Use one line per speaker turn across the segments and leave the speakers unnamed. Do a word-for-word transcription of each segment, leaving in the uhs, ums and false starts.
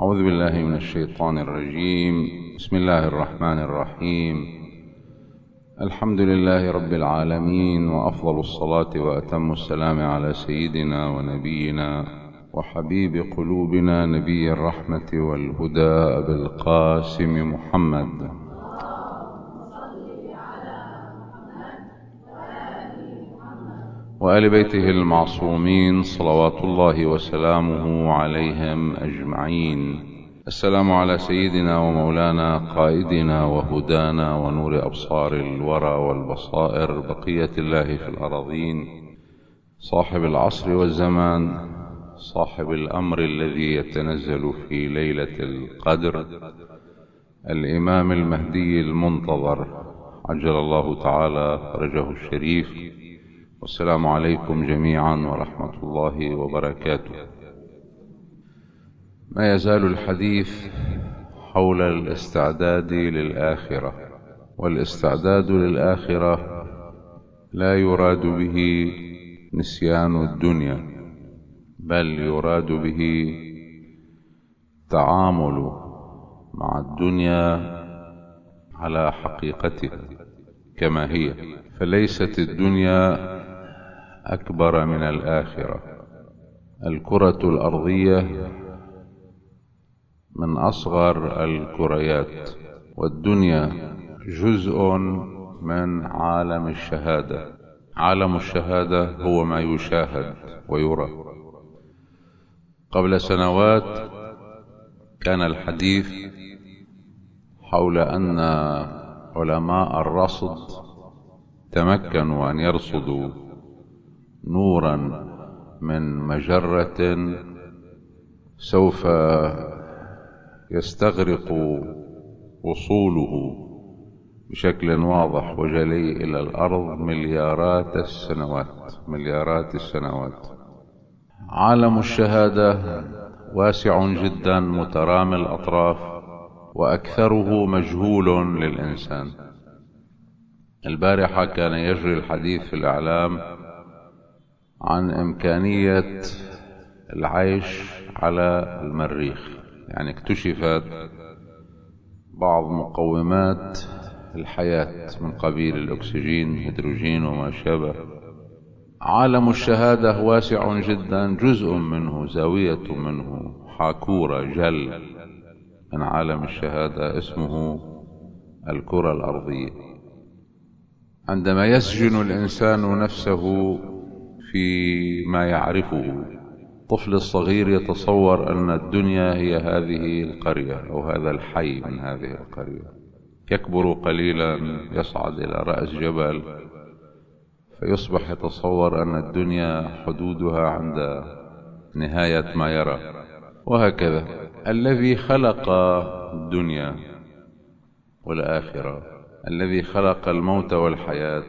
أعوذ بالله من الشيطان الرجيم. بسم الله الرحمن الرحيم. الحمد لله رب العالمين، وأفضل الصلاة وأتم السلام على سيدنا ونبينا وحبيب قلوبنا نبي الرحمة والهدى أبي القاسم محمد. وآل بيته المعصومين صلوات الله وسلامه عليهم أجمعين. السلام على سيدنا ومولانا قائدنا وهدانا ونور أبصار الورى والبصائر، بقية الله في الأراضين، صاحب العصر والزمان، صاحب الأمر الذي يتنزل في ليلة القدر، الإمام المهدي المنتظر عجل الله تعالى فرجه الشريف. والسلام عليكم جميعا ورحمة الله وبركاته. ما يزال الحديث حول الاستعداد للآخرة، والاستعداد للآخرة لا يراد به نسيان الدنيا، بل يراد به تعامل مع الدنيا على حقيقتها كما هي، فليست الدنيا أكبر من الآخرة. الكرة الأرضية من أصغر الكريات، والدنيا جزء من عالم الشهادة. عالم الشهادة هو ما يشاهد ويرى. قبل سنوات كان الحديث حول أن علماء الرصد تمكنوا أن يرصدوا نورا من مجرة سوف يستغرق وصوله بشكل واضح وجلي إلى الأرض مليارات السنوات مليارات السنوات. عالم الشهادة واسع جدا مترامي الأطراف، وأكثره مجهول للإنسان. البارحة كان يجري الحديث في الإعلام عن إمكانية العيش على المريخ، يعني اكتشفت بعض مقومات الحياة من قبيل الأكسجين، هيدروجين وما شابه. عالم الشهادة واسع جدا، جزء منه، زاوية منه، حاكورة جل من عالم الشهادة اسمه الكرة الأرضية. عندما يسجن الإنسان نفسه في ما يعرفه، الطفل الصغير يتصور أن الدنيا هي هذه القرية أو هذا الحي من هذه القرية. يكبر قليلا، يصعد إلى رأس جبل، فيصبح يتصور أن الدنيا حدودها عند نهاية ما يرى، وهكذا. الذي خلق الدنيا والآخرة، الذي خلق الموت والحياة،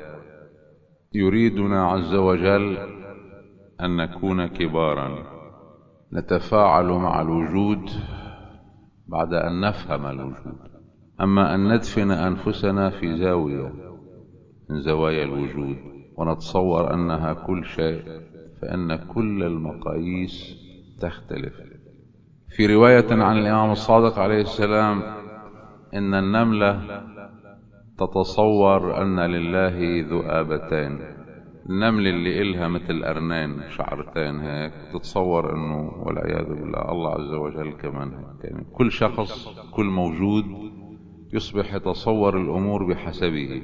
يريدنا عز وجل أن نكون كبارا نتفاعل مع الوجود بعد أن نفهم الوجود. أما أن ندفن أنفسنا في زاوية من زوايا الوجود ونتصور أنها كل شيء، فإن كل المقاييس تختلف. في رواية عن الإمام الصادق عليه السلام إن النملة تتصور أن لله ذؤابتين. النمل اللي إلها مثل أرنين شعرتين هيك، تتصور أنه والعياذ بالله الله عز وجل كمان هيك. يعني كل شخص، كل موجود يصبح يتصور الأمور بحسبه.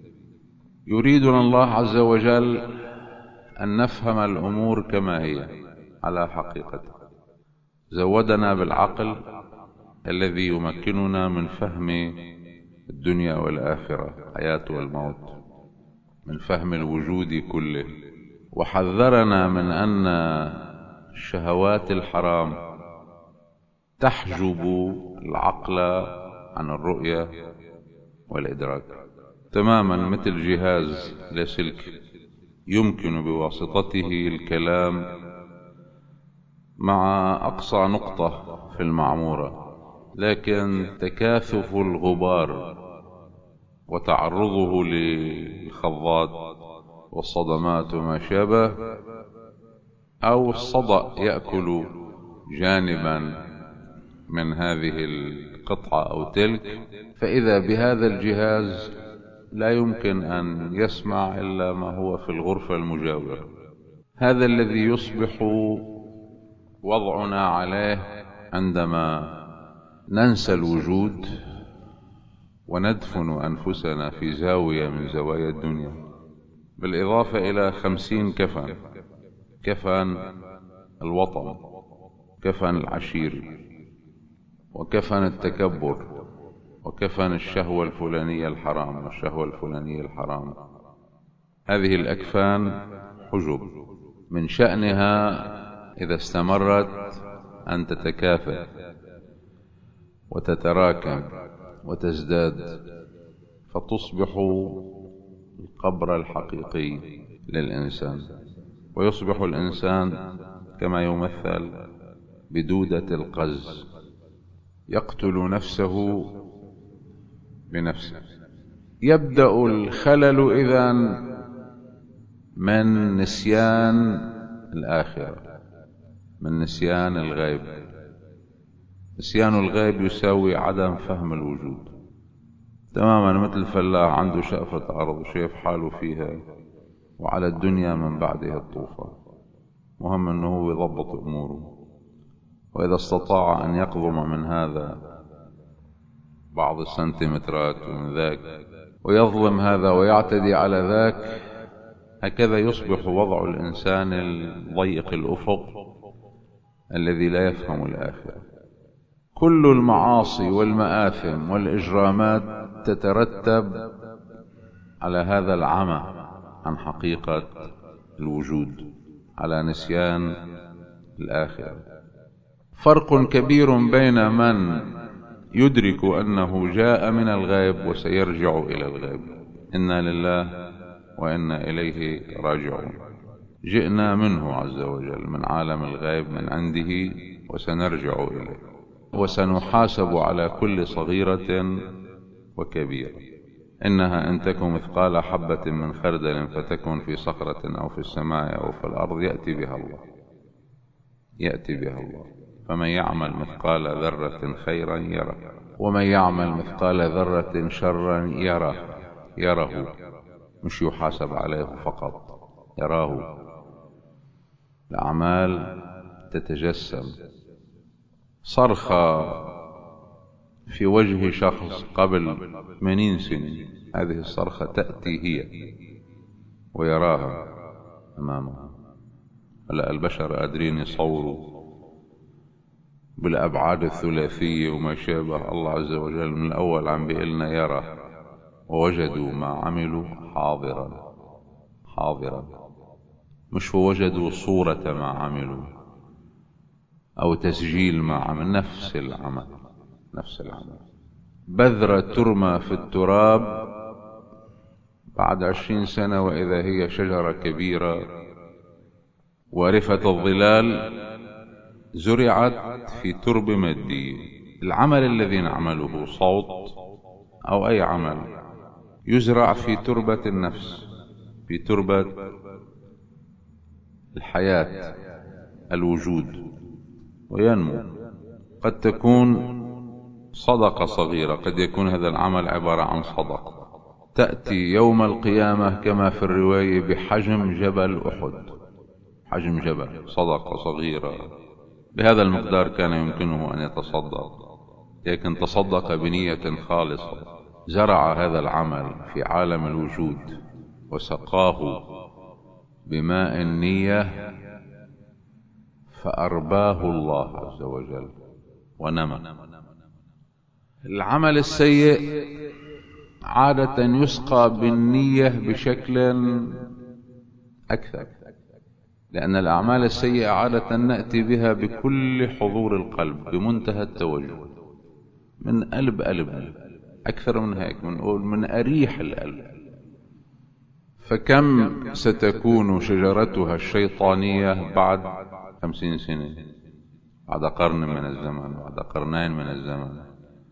يريدنا الله عز وجل أن نفهم الأمور كما هي على حقيقتها. زودنا بالعقل الذي يمكننا من فهم الدنيا والآخرة، الحياة والموت، من فهم الوجود كله. وحذرنا من أن الشهوات الحرام تحجب العقل عن الرؤية والإدراك تماما، مثل جهاز لاسلكي يمكن بواسطته الكلام مع أقصى نقطة في المعمورة، لكن تكاثف الغبار وتعرضه للخضات والصدمات وما شابه، أو الصدأ يأكل جانبا من هذه القطعة أو تلك، فإذا بهذا الجهاز لا يمكن أن يسمع إلا ما هو في الغرفة المجاورة. هذا الذي يصبح وضعنا عليه عندما ننسى الوجود وندفن أنفسنا في زاوية من زوايا الدنيا، بالإضافة إلى خمسين كفن: كفن الوطن، كفن العشير، وكفن التكبر، وكفن الشهوة الفلانية الحرام والشهوة الفلانية الحرام. هذه الأكفان حجب من شأنها إذا استمرت أن تتكاثر وتتراكم وتزداد، فتصبح القبر الحقيقي للإنسان، ويصبح الإنسان كما يمثل بدودة القز يقتل نفسه بنفسه. يبدأ الخلل إذن من نسيان الآخرة، من نسيان الغيب. نسيان الغيب يساوي عدم فهم الوجود تماما، مثل الفلاح عنده شقفة أرض وشايف حاله فيها وعلى الدنيا من بعدها الطوفان. مهم أنه هو يضبط أموره، وإذا استطاع أن يقضم من هذا بعض السنتيمترات ومن ذاك ويظلم هذا ويعتدي على ذاك، هكذا يصبح وضع الإنسان الضيق الأفق الذي لا يفهم الآخرة. كل المعاصي والمآثم والإجرامات تترتب على هذا العمى عن حقيقة الوجود، على نسيان الآخرة. فرق كبير بين من يدرك أنه جاء من الغيب وسيرجع إلى الغيب، إنا لله وإنا إليه راجعون. جئنا منه عز وجل من عالم الغيب من عنده وسنرجع إليه، وسنحاسب على كل صغيرة وكبيرة. إنها إن تكن مثقال حبة من خردل فتكن في صخرة أو في السماء أو في الأرض يأتي بها الله، يأتي بها الله. فمن يعمل مثقال ذرة خيرا يره، ومن يعمل مثقال ذرة شرا يره. يره مش يحاسب عليه فقط، يراه. الأعمال تتجسم. صرخة في وجه شخص قبل ثمانين سنة، هذه الصرخة تأتي هي ويراها أمامه. هلا البشر قادرين يصوروا بالأبعاد الثلاثية وما شابه. الله عز وجل من الأول عم بيقلنا يرى: ووجدوا ما عملوا حاضرا. حاضرا مش ووجدوا صورة ما عملوا أو تسجيل ما عمل، نفس العمل، نفس العمل. بذرة ترمى في التراب بعد عشرين سنة وإذا هي شجرة كبيرة وارفة الظلال زرعت في ترب مادي. العمل الذي نعمله، صوت أو أي عمل، يزرع في تربة النفس، في تربة الحياة، الوجود، وينمو. قد تكون صدقة صغيرة، قد يكون هذا العمل عبارة عن صدقة تأتي يوم القيامة كما في الرواية بحجم جبل أحد. حجم جبل، صدقة صغيرة بهذا المقدار كان يمكنه أن يتصدق، لكن تصدق بنية خالصة. زرع هذا العمل في عالم الوجود وسقاه بماء النية فأرباه الله عز وجل ونمى. العمل السيء عادة يسقى بالنية بشكل أكثر، لأن الأعمال السيئة عادة نأتي بها بكل حضور القلب، بمنتهى التوجه، من قلب قلب، أكثر من هيك، بنقول من أريح القلب. فكم ستكون شجرتها الشيطانية بعد خمسين سنة، بعد قرن من الزمن، بعد قرنين من الزمن،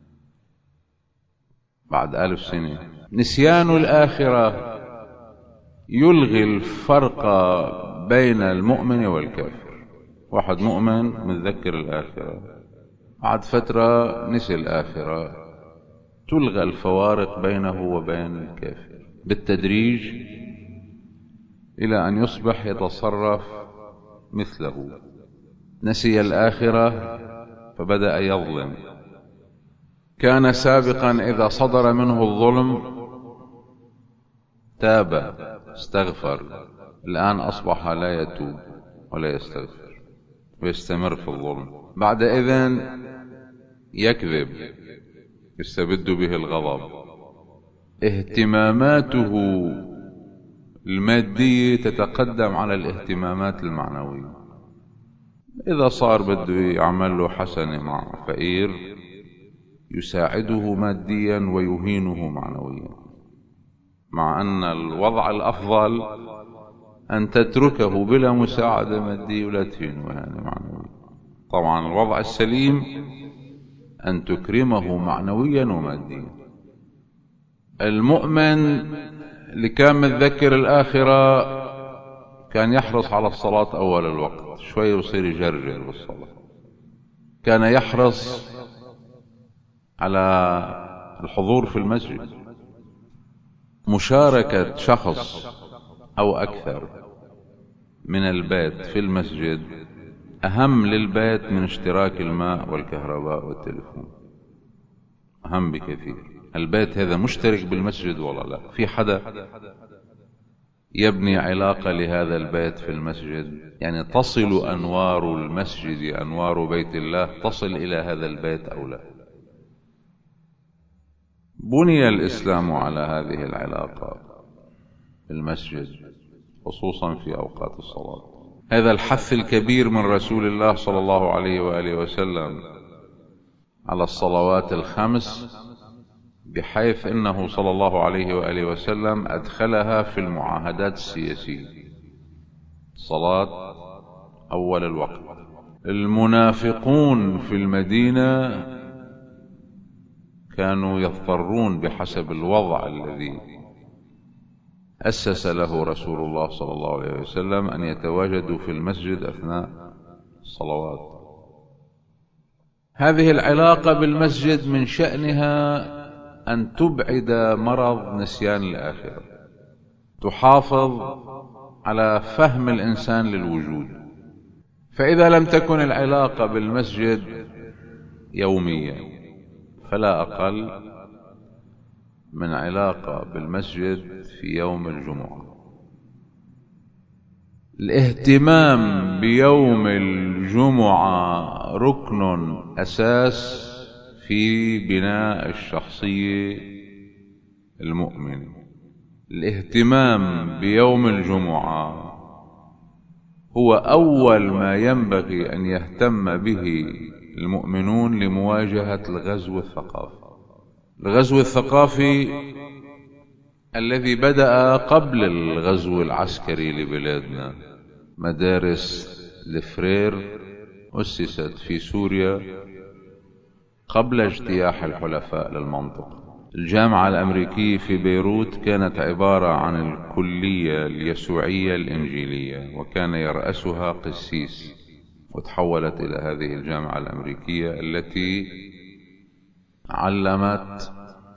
بعد ألف سنة. نسيان الآخرة يلغي الفرق بين المؤمن والكافر. واحد مؤمن متذكر الآخرة، بعد فترة نسي الآخرة، تلغى الفوارق بينه وبين الكافر بالتدريج إلى أن يصبح يتصرف مثله. نسي الآخرة فبدأ يظلم. كان سابقا إذا صدر منه الظلم تاب استغفر، الآن أصبح لا يتوب ولا يستغفر ويستمر في الظلم. بعد إذن يكذب يستبد به الغضب. اهتماماته المادية تتقدم على الاهتمامات المعنوية. إذا صار بده يعمل له حسنة مع فقير يساعده ماديا ويهينه معنويا، مع أن الوضع الأفضل أن تتركه بلا مساعدة مادية ولا تهينه يعني معنويا. طبعا الوضع السليم أن تكرمه معنويا وماديا. المؤمن اللي كان متذكر الآخرة كان يحرص على الصلاة أول الوقت، شوي يصير يجرجر بالصلاة. كان يحرص على الحضور في المسجد. مشاركة شخص أو أكثر من البيت في المسجد أهم للبيت من اشتراك الماء والكهرباء والتليفون، أهم بكثير. البيت هذا مشترك بالمسجد ولا لا؟ في حدا يبني علاقة لهذا البيت في المسجد؟ يعني تصل أنوار المسجد أنوار بيت الله تصل إلى هذا البيت أو لا؟ بني الإسلام على هذه العلاقة المسجد خصوصا في أوقات الصلاة. هذا الحث الكبير من رسول الله صلى الله عليه وآله وسلم على الصلوات الخمس، بحيث إنه صلى الله عليه وآله وسلم أدخلها في المعاهدات السياسية. صلاة أول الوقت. المنافقون في المدينة كانوا يضطرون بحسب الوضع الذي أسس له رسول الله صلى الله عليه وسلم أن يتواجدوا في المسجد أثناء الصلوات. هذه العلاقة بالمسجد من شأنها أن تبعد مرض نسيان الآخرة، تحافظ على فهم الإنسان للوجود. فإذا لم تكن العلاقة بالمسجد يومية فلا أقل من علاقة بالمسجد في يوم الجمعة. الاهتمام بيوم الجمعة ركن أساس في بناء الشخصية المؤمن. الاهتمام بيوم الجمعة هو أول ما ينبغي أن يهتم به المؤمنون لمواجهة الغزو الثقافي. الغزو الثقافي الذي بدأ قبل الغزو العسكري لبلادنا. مدارس الفرير أسست في سوريا قبل اجتياح الحلفاء للمنطقة. الجامعة الأمريكية في بيروت كانت عبارة عن الكلية اليسوعية الإنجيلية، وكان يرأسها قسيس، وتحولت إلى هذه الجامعة الأمريكية التي علمت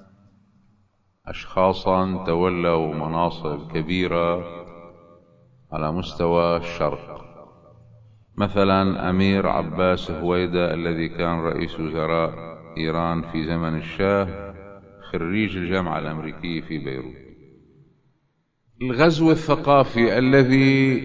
أشخاصا تولوا مناصب كبيرة على مستوى الشرق، مثلا أمير عباس هويدا الذي كان رئيس وزراء إيران في زمن الشاه خريج الجامعة الأمريكية في بيروت. الغزو الثقافي الذي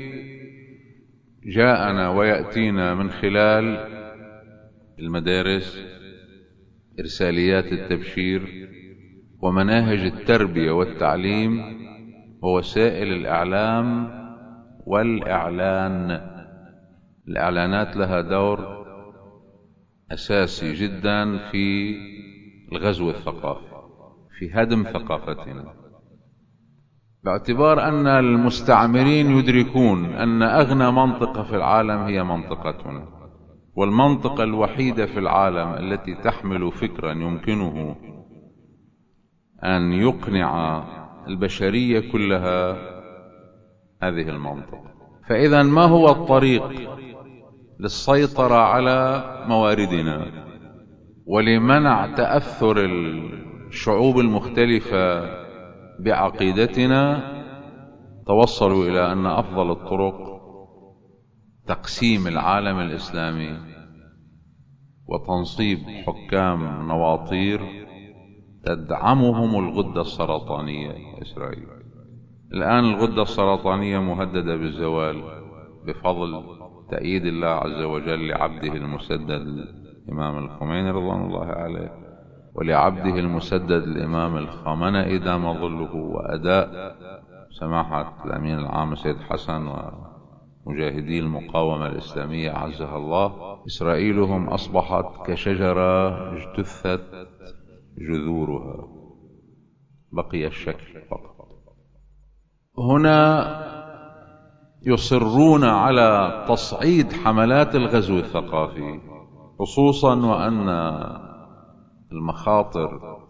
جاءنا ويأتينا من خلال المدارس، إرساليات التبشير، ومناهج التربية والتعليم، ووسائل الإعلام والإعلان. الإعلانات لها دور أساسي جدا في الغزو الثقافي، في هدم ثقافتنا، باعتبار أن المستعمرين يدركون أن أغنى منطقة في العالم هي منطقتنا، والمنطقة الوحيدة في العالم التي تحمل فكرا يمكنه أن يقنع البشرية كلها هذه المنطقة. فإذا ما هو الطريق للسيطرة على مواردنا؟ ولمنع تأثر الشعوب المختلفة بعقيدتنا توصلوا إلى أن أفضل الطرق تقسيم العالم الإسلامي وتنصيب حكام نواطير تدعمهم الغدة السرطانية إسرائيل. الآن الغدة السرطانية مهددة بالزوال بفضل تأييد الله عز وجل لعبده المسدد الإمام الخميني رضوان الله عليه، ولعبده المسدد الإمام الخامنئي دام ظله، وأداء سماحة الأمين العام سيد حسن ومجاهدي المقاومة الإسلامية عزها الله. إسرائيلهم أصبحت كشجرة اجتثت جذورها، بقي الشكل فقط. هنا يصرون على تصعيد حملات الغزو الثقافي، خصوصا وأن المخاطر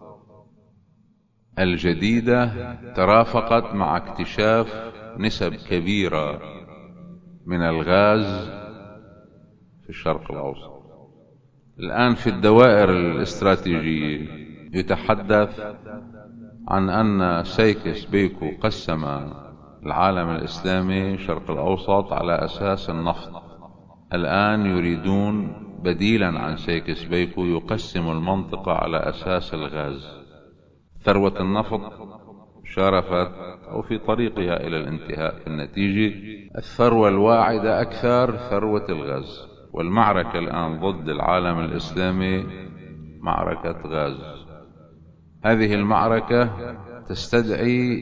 الجديدة ترافقت مع اكتشاف نسب كبيرة من الغاز في الشرق الأوسط. الآن في الدوائر الاستراتيجية يتحدث عن أن سيكس بيكو قسم العالم الإسلامي شرق الأوسط على أساس النفط. الآن يريدون بديلا عن سيكس بيكو يقسم المنطقة على أساس الغاز. ثروة النفط شارفت أو في طريقها إلى الانتهاء. في النتيجة الثروة الواعدة أكثر ثروة الغاز، والمعركة الآن ضد العالم الإسلامي معركة غاز. هذه المعركة تستدعي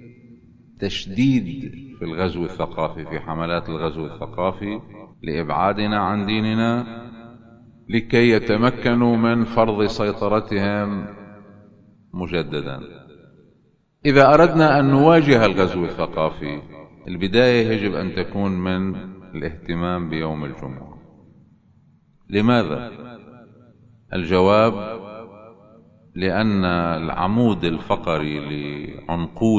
تشديد في الغزو الثقافي، في حملات الغزو الثقافي لإبعادنا عن ديننا لكي يتمكنوا من فرض سيطرتهم مجددا. إذا أردنا أن نواجه الغزو الثقافي، البداية يجب أن تكون من الاهتمام بيوم الجمعة. لماذا؟ الجواب لأن العمود الفقري لعنقود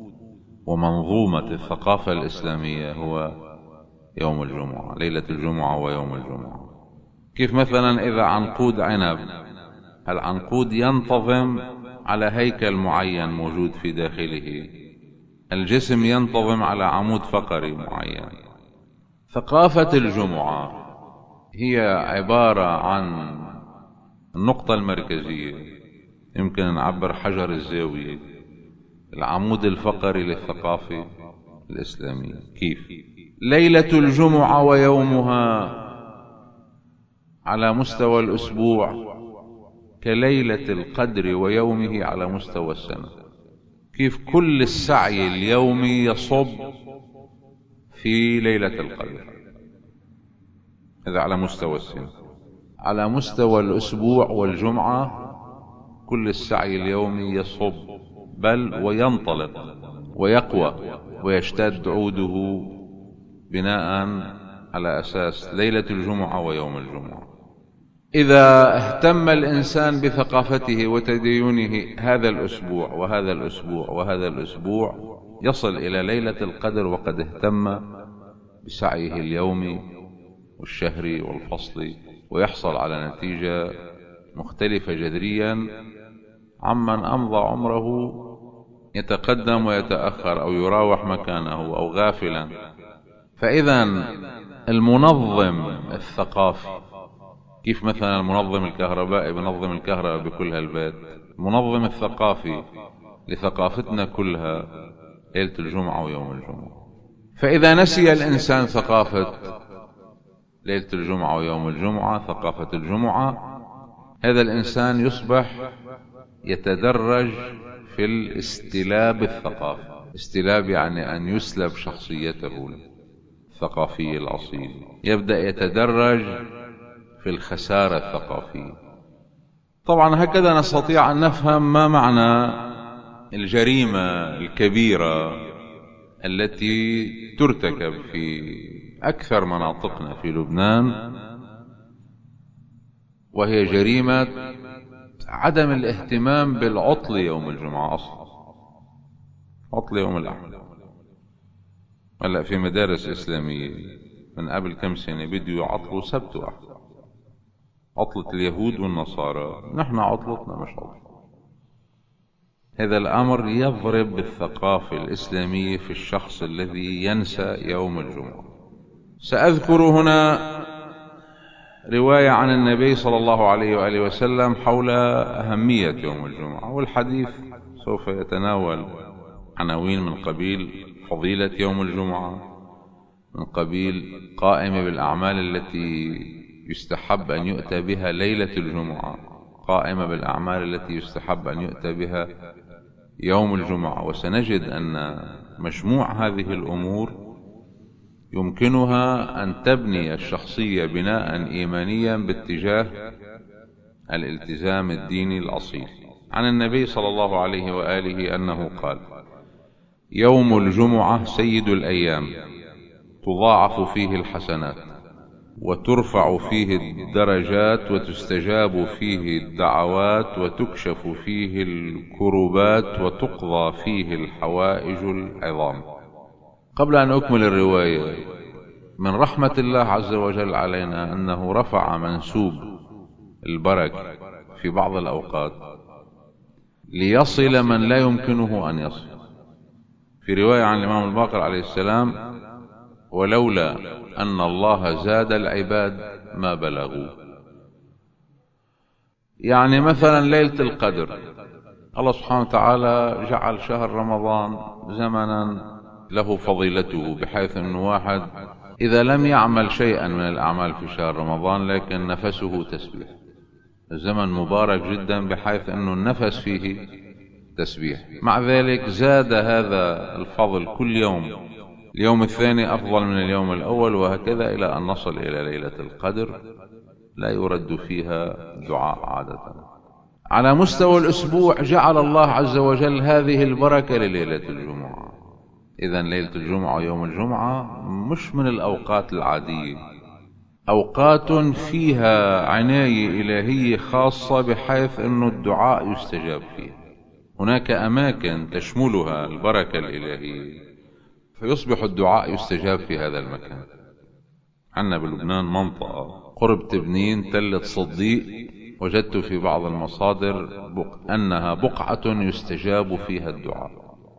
ومنظومة الثقافة الإسلامية هو يوم الجمعة، ليلة الجمعة ويوم الجمعة. كيف مثلا إذا عنقود عنب، العنقود ينتظم على هيكل معين موجود في داخله، الجسم ينتظم على عمود فقري معين. ثقافة الجمعة هي عبارة عن النقطة المركزية، يمكن نعبر حجر الزاوية، العمود الفقري للثقافة الإسلامية. كيف؟ ليلة الجمعة ويومها على مستوى الأسبوع كليلة القدر ويومه على مستوى السنة. كيف كل السعي اليومي يصب في ليلة القدر، هذا على مستوى السنة. على مستوى الأسبوع والجمعة كل السعي اليومي يصب بل وينطلق ويقوى ويشتد عوده بناء على أساس ليلة الجمعة ويوم الجمعة. إذا اهتم الإنسان بثقافته وتدينه هذا الأسبوع وهذا الأسبوع وهذا الأسبوع، يصل إلى ليلة القدر وقد اهتم بسعيه اليومي والشهري والفصلي، ويحصل على نتيجة مختلفة جذريا عمن أمضى عمره يتقدم ويتأخر أو يراوح مكانه أو غافلا. فإذا المنظم الثقافي، كيف مثلا المنظم الكهربائي بنظم الكهرباء بكل هالبيت، المنظم الثقافي لثقافتنا كلها ليلة الجمعة ويوم الجمعة. فإذا نسي الإنسان ثقافة ليلة الجمعة ويوم الجمعة، ثقافة الجمعة، هذا الإنسان يصبح يتدرج في الاستلاب الثقافي. استلاب يعني أن يسلب شخصيته الثقافية الأصيلة، يبدأ يتدرج في الخسارة الثقافية. طبعا هكذا نستطيع أن نفهم ما معنى الجريمة الكبيرة التي ترتكب في أكثر مناطقنا في لبنان، وهي جريمة عدم الاهتمام بالعطل يوم الجمعة أصلا، عطل يوم الأحد. هلا في مدارس إسلامية من قبل كم سنة بدوا يعطلوا سبت وأحد، عطلة اليهود والنصارى، نحن عطلتنا مش عطلة. هذا الأمر يضرب بالثقافة الإسلامية في الشخص الذي ينسى يوم الجمعة. سأذكر هنا رواية عن النبي صلى الله عليه وآله وسلم حول أهمية يوم الجمعة، والحديث سوف يتناول عناوين من قبيل فضيلة يوم الجمعة، من قبيل قائمة بالأعمال التي يستحب أن يؤتى بها ليلة الجمعة، قائمة بالأعمال التي يستحب أن يؤتى بها يوم الجمعة. وسنجد أن مجموع هذه الأمور يمكنها أن تبني الشخصية بناء إيمانيا باتجاه الالتزام الديني الأصيل. عن النبي صلى الله عليه وآله أنه قال: يوم الجمعة سيد الأيام، تضاعف فيه الحسنات وترفع فيه الدرجات وتستجاب فيه الدعوات وتكشف فيه الكربات وتقضى فيه الحوائج العظام. قبل أن أكمل الرواية، من رحمة الله عز وجل علينا أنه رفع منسوب البركة في بعض الأوقات ليصل من لا يمكنه أن يصل. في رواية عن الإمام الباقر عليه السلام: ولولا أن الله زاد العباد ما بلغوا. يعني مثلا ليلة القدر، الله سبحانه وتعالى جعل شهر رمضان زمنا له فضيلته، بحيث أن واحد إذا لم يعمل شيئا من الأعمال في شهر رمضان لكن نفسه تسبيح، الزمن مبارك جدا بحيث أنه النفس فيه تسبيح. مع ذلك زاد هذا الفضل كل يوم، اليوم الثاني أفضل من اليوم الأول، وهكذا إلى أن نصل إلى ليلة القدر لا يرد فيها دعاء عادة. على مستوى الأسبوع جعل الله عز وجل هذه البركة لليلة الجمعة. إذن ليلة الجمعة ويوم الجمعة مش من الأوقات العادية، أوقات فيها عناية إلهية خاصة بحيث أن الدعاء يستجاب فيها. هناك أماكن تشملها البركة الإلهية فيصبح الدعاء يستجاب في هذا المكان. عندنا بلبنان منطقة قرب تبنين تلة صديق، وجدت في بعض المصادر بق... أنها بقعة يستجاب فيها الدعاء.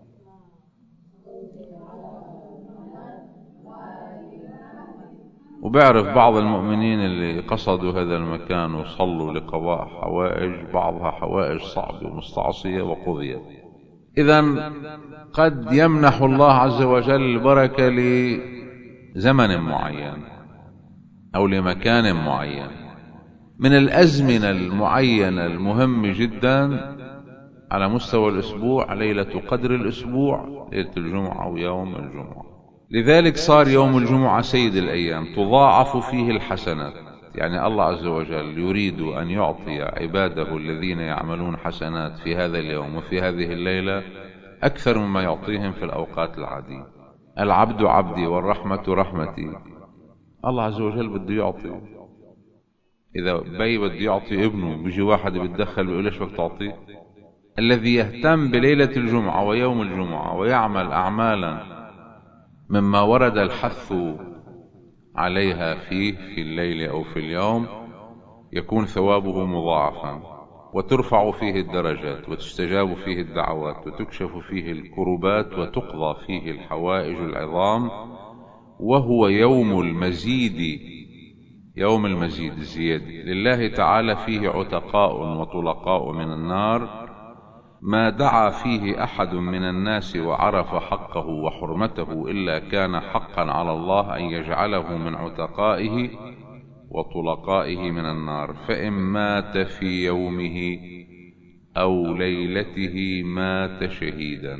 وبعرف بعض المؤمنين اللي قصدوا هذا المكان وصلوا لقضاء حوائج، بعضها حوائج صعبة ومستعصية وقضيت. إذن قد يمنح الله عز وجل البركة لزمن معين أو لمكان معين. من الأزمنة المعينة المهمة جدا على مستوى الأسبوع ليلة قدر الأسبوع، ليلة الجمعة ويوم الجمعة. لذلك صار يوم الجمعة سيد الأيام، تضاعف فيه الحسنات. يعني الله عز وجل يريد أن يعطي عباده الذين يعملون حسنات في هذا اليوم وفي هذه الليلة أكثر مما يعطيهم في الأوقات العادية. العبد عبدي والرحمة رحمتي. الله عز وجل بده يعطي. إذا بي بده يعطي ابنه بيجي واحد بيتدخل بيقول ليش بدك تعطيه؟ الذي يهتم بليلة الجمعة ويوم الجمعة ويعمل أعمالا مما ورد الحث عليها فيه في الليل أو في اليوم يكون ثوابه مضاعفا، وترفع فيه الدرجات وتستجاب فيه الدعوات وتكشف فيه الكربات وتقضى فيه الحوائج العظام. وهو يوم المزيد، يوم المزيد الزيادة لله تعالى، فيه عتقاء وطلقاء من النار، ما دعا فيه أحد من الناس وعرف حقه وحرمته إلا كان حقا على الله أن يجعله من عتقائه وطلقائه من النار. فإن مات في يومه أو ليلته مات شهيدا.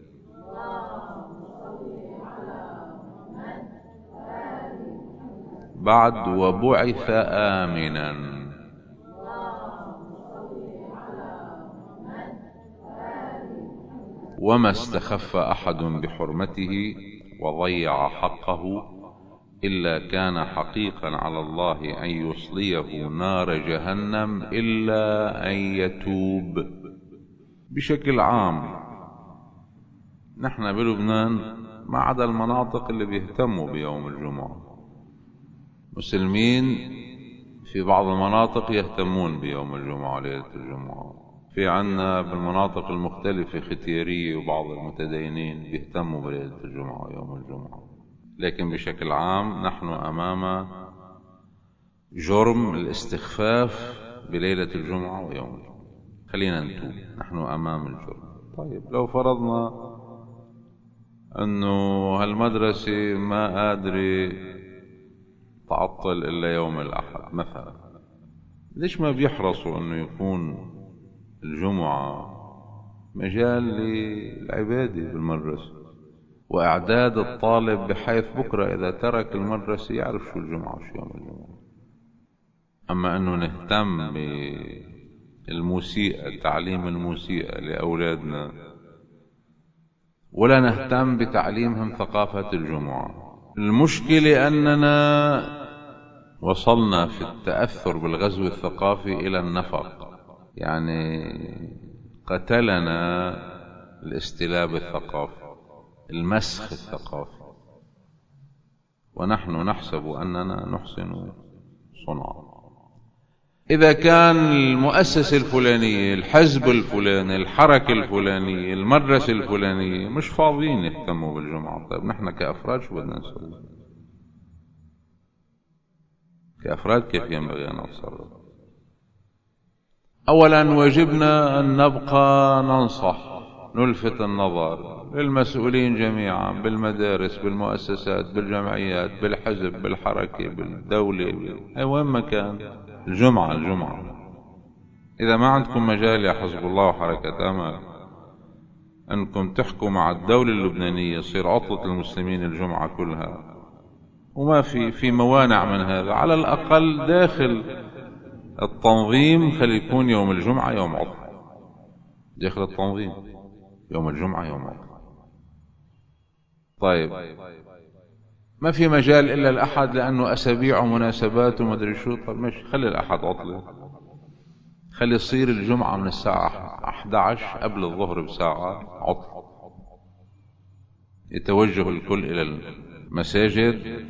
بعد وبعث آمنا. وما استخف أحد بحرمته وضيع حقه إلا كان حقيقا على الله أن يصليه نار جهنم إلا أن يتوب. بشكل عام نحن بلبنان ما عدا المناطق اللي بيهتموا بيوم الجمعة، مسلمين في بعض المناطق يهتمون بيوم الجمعة وليلة الجمعة، في عنا بالمناطق المختلفة ختيارية وبعض المتدينين بيهتموا بليلة الجمعة ويوم الجمعة. لكن بشكل عام نحن أمام جرم الاستخفاف بليلة الجمعة ويوم الجمعة. خلينا نتوب، نحن أمام الجرم. طيب لو فرضنا أنه هالمدرسة ما قادرة تعطل إلا يوم الأحد مثلا، ليش ما بيحرصوا أنه يكون الجمعة مجال للعبادة بالمدرسة وإعداد الطالب بحيث بكرة إذا ترك المدرسة يعرف شو الجمعة وشو يوم الجمعة. أما أنه نهتم بالموسيقى، تعليم الموسيقى لأولادنا، ولا نهتم بتعليمهم ثقافة الجمعة. المشكلة أننا وصلنا في التأثر بالغزو الثقافي إلى النفق، يعني قتلنا الاستلاب الثقافي، المسخ الثقافي، ونحن نحسب أننا نحسن صنعا. إذا كان المؤسسة الفلانية، الحزب الفلاني، الحركة الفلانية، المدرسة الفلانية مش فاضيين يهتموا بالجمعة، طيب نحن كأفراد شو بدنا نسوي؟ كأفراد كيف ينبغي أن نتصرف؟ أولا واجبنا أن نبقى ننصح، نلفت النظر للمسؤولين جميعا بالمدارس، بالمؤسسات، بالجمعيات، بالحزب، بالحركة، بالدولة، أي وين ما كان. الجمعة الجمعة إذا ما عندكم مجال يا حزب الله وحركة أمل أنكم تحكوا مع الدولة اللبنانية، يصير عطلة المسلمين الجمعة كلها، وما في في موانع من هذا، على الأقل داخل التنظيم خلي يكون يوم الجمعة يوم عطلة، داخل التنظيم يوم الجمعة يوم عطلة. طيب ما في مجال إلا الأحد لأنه أسابيع ومناسبات وما أدري شو، طيب ماشي خلي الأحد عطلة، خلي يصير الجمعة من الساعة أحد عشر قبل الظهر بساعة عطلة، يتوجه الكل إلى المساجد،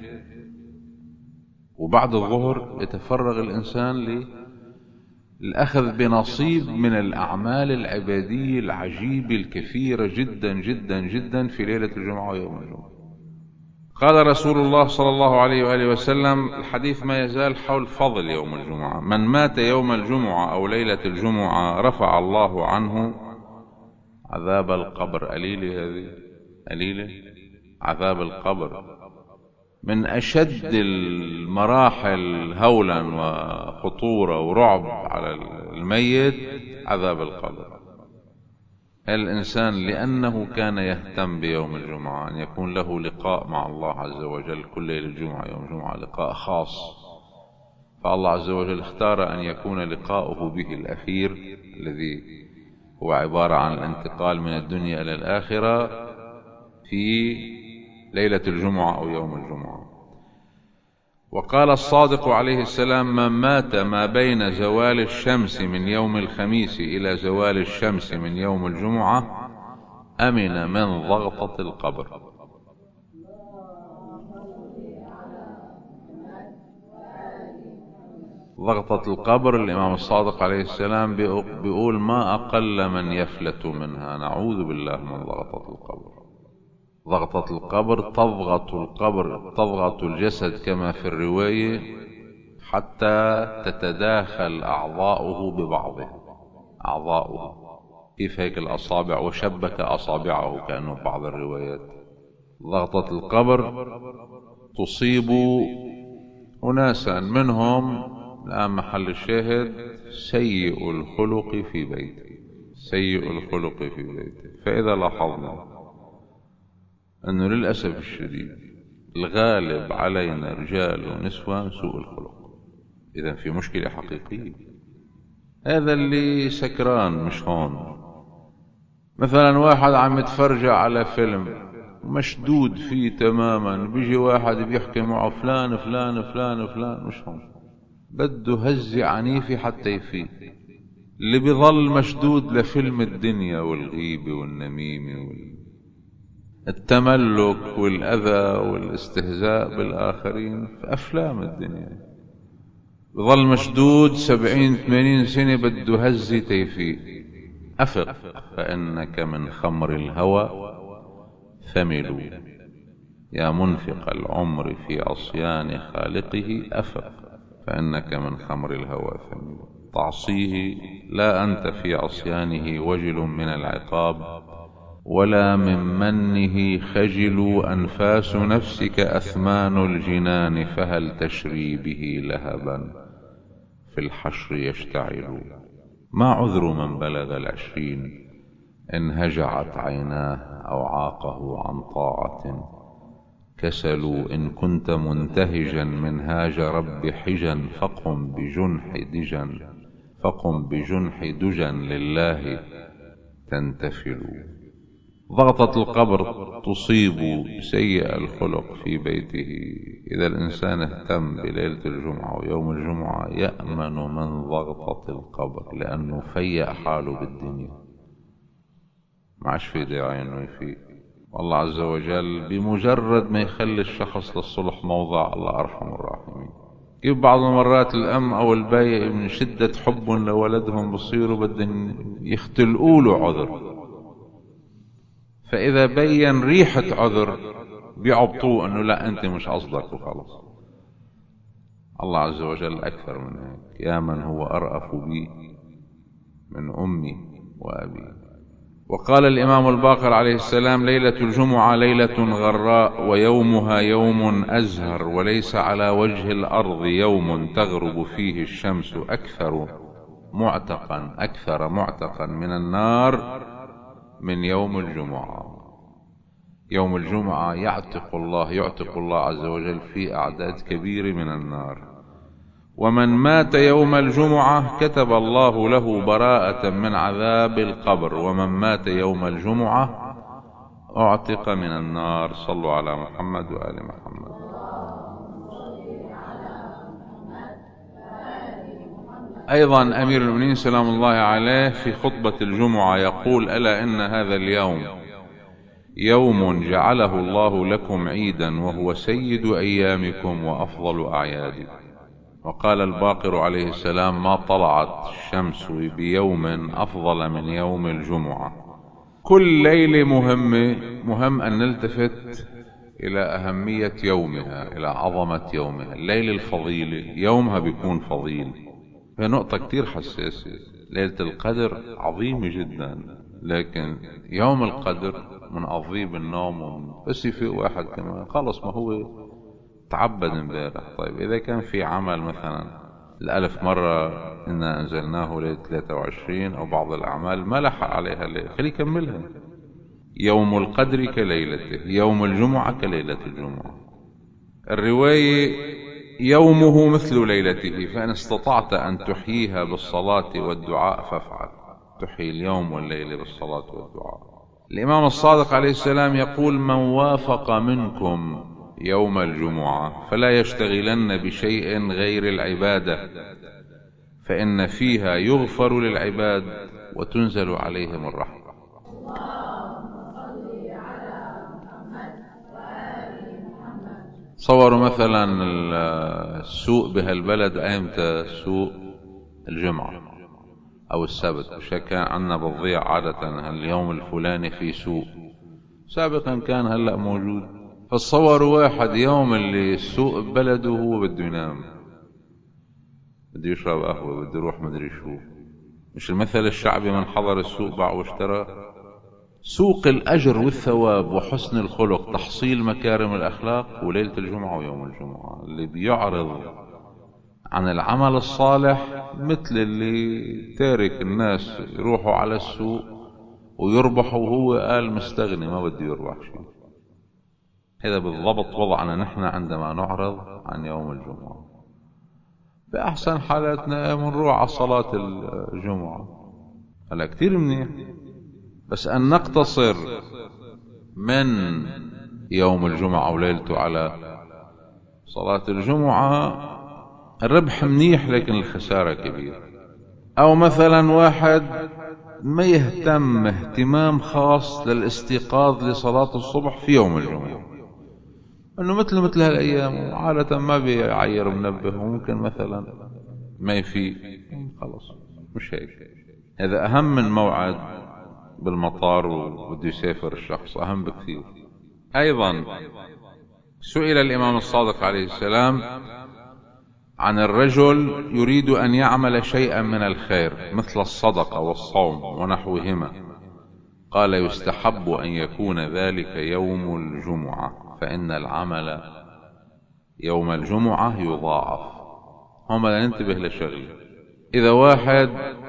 وبعد الظهر يتفرغ الإنسان للأخذ بنصيب من الأعمال العبادية العجيبة الكثيرة جدا جدا جدا في ليلة الجمعة ويوم الجمعة. قال رسول الله صلى الله عليه وآله وسلم، الحديث ما يزال حول فضل يوم الجمعة: من مات يوم الجمعة أو ليلة الجمعة رفع الله عنه عذاب القبر. قليلة هذه، قليلة عذاب القبر من أشد المراحل هولا وخطورة ورعب على الميت عذاب القبر. الإنسان لأنه كان يهتم بيوم الجمعة أن يكون له لقاء مع الله عز وجل كل ليلة الجمعة، يوم الجمعة لقاء خاص، فالله عز وجل اختار أن يكون لقاؤه به الأخير الذي هو عبارة عن الانتقال من الدنيا إلى الآخرة في ليلة الجمعة أو يوم الجمعة. وقال الصادق عليه السلام: من مات ما بين زوال الشمس من يوم الخميس إلى زوال الشمس من يوم الجمعة أمن من ضغطة القبر. ضغطة القبر الإمام الصادق عليه السلام بيقول ما أقل من يفلت منها، نعوذ بالله من ضغطة القبر. ضغطة القبر تضغط القبر، تضغط الجسد كما في الرواية حتى تتداخل أعضاؤه ببعضها، أعضاؤه كيف هيك الأصابع، وشبك أصابعه كأنه بعض الروايات. ضغطة القبر تصيب أناسا منهم الآن محل الشاهد سيء الخلق في بيته، سيء الخلق في بيته. فإذا لاحظنا أنه للأسف الشديد الغالب علينا رجال ونسوان سوء الخلق، إذن في مشكلة حقيقية. هذا اللي سكران مش هون، مثلا واحد عم يتفرج على فيلم مشدود فيه تماما، بيجي واحد بيحكي معه فلان فلان فلان فلان، مش هون، بده هزة عنيفة حتى يفيق. اللي بيظل مشدود لفيلم الدنيا والغيبة والنميمة والتملك والأذى والاستهزاء بالآخرين في أفلام الدنيا، بظل مشدود سبعين ثمانين سنة بده هزة تيفيق. أفق فإنك من خمر الهوى ثمل، يا منفق العمر في عصيان خالقه أفق فإنك من خمر الهوى ثمل. تعصيه لا أنت في عصيانه وجل من العقاب، ولا من منه خجل أنفاس نفسك أثمان الجنان، فهل تشري به لهبا في الحشر يشتعل. ما عذر من بلغ العشرين إن هجعت عيناه أو عاقه عن طاعة، كسلوا إن كنت منتهجا منهاج رب حجا، فقم بجنح دجا فقم بجنح دجا لله تنتفل. ضغطة القبر تصيب سيء الخلق في بيته. إذا الإنسان اهتم بليلة الجمعة ويوم الجمعة يأمن من ضغطة القبر، لأنه فيأ حاله بالدنيا، معش في داعي انه يفيق. والله عز وجل بمجرد ما يخلي الشخص للصلح موضع، الله أرحم الراحمين. كيف بعض المرات الأم أو الباية من شدة حب لولدهم بصيروا بدهم يختلقوا له عذر، فإذا بين ريحة عذر بيعبطوه أنه لا أنت مش قصدك وخلص. الله عز وجل أكثر من هيك، يا من هو أرأف بي من أمي وأبي. وقال الإمام الباقر عليه السلام: ليلة الجمعة ليلة غراء ويومها يوم أزهر، وليس على وجه الأرض يوم تغرب فيه الشمس أكثر معتقا أكثر معتقا من النار من يوم الجمعة. يوم الجمعة يعتق الله يعتق الله عز وجل في أعداد كبيرة من النار. ومن مات يوم الجمعة كتب الله له براءة من عذاب القبر، ومن مات يوم الجمعة أعتق من النار. صلوا على محمد وآل محمد. أيضا أمير المؤمنين سلام الله عليه في خطبة الجمعة يقول: ألا إن هذا اليوم يوم جعله الله لكم عيدا، وهو سيد أيامكم وأفضل أعيادكم. وقال الباقر عليه السلام: ما طلعت الشمس بيوم أفضل من يوم الجمعة. كل ليلة مهمة، مهم أن نلتفت إلى أهمية يومها، إلى عظمة يومها. الليلة الفضيلة يومها بيكون فضيل، هي نقطة كتير حساسة. ليلة القدر عظيمة جدا، لكن يوم القدر من أضيب النوم، بس في واحد كمان خلص ما هو تعبد امبارح. طيب إذا كان في عمل مثلا الألف مرة إنا أنزلناه ليلة ثلاثة وعشرين أو بعض الأعمال ما لحق عليها الليل، خليه يكملها. يوم القدر كليلته، يوم الجمعة كليلة الجمعة. الرواية: يومه مثل ليلته، فإن استطعت أن تحييها بالصلاة والدعاء فافعل. تحيي اليوم والليلة بالصلاة والدعاء. الإمام الصادق عليه السلام يقول: من وافق منكم يوم الجمعة فلا يشتغلن بشيء غير العبادة، فإن فيها يغفر للعباد وتنزل عليهم الرحمة. صوروا مثلا السوق بهالبلد ايمتى؟ سوق الجمعة او السبت. مش كان عندنا بالضيع عادة اليوم الفلاني في سوق، سابقا كان هلأ موجود. فتصوروا واحد يوم اللي السوق ببلده هو بده ينام، بده يشرب قهوة، بده يروح مدري شو. مش المثل الشعبي: من حضر السوق باع واشترى. سوق الأجر والثواب وحسن الخلق، تحصيل مكارم الأخلاق، وليلة الجمعة ويوم الجمعة. اللي بيعرض عن العمل الصالح مثل اللي تارك الناس يروحوا على السوق ويربحوا، وهو قال مستغني ما بده يربح شيء. هذا بالضبط وضعنا نحن عندما نعرض عن يوم الجمعة. بأحسن حالاتنا منروح على صلاة الجمعة، هلا كتير منيح، بس أن نقتصر من يوم الجمعة وليلته على صلاة الجمعة الربح منيح لكن الخسارة كبيرة. أو مثلا واحد ما يهتم اهتمام خاص للاستيقاظ لصلاة الصبح في يوم الجمعة، أنه مثل مثل هالأيام عادة ما بيعير منبه، وممكن مثلا ما يفي خلاص مش هيك. هذا أهم من موعد بالمطار وبده يسافر الشخص، أهم بكثير. أيضا سئل الإمام الصادق عليه السلام عن الرجل يريد أن يعمل شيئا من الخير مثل الصدقة والصوم ونحوهما، قال يستحب أن يكون ذلك يوم الجمعة فإن العمل يوم الجمعة يضاعف. هم بدنا ننتبه لشغله. إذا واحد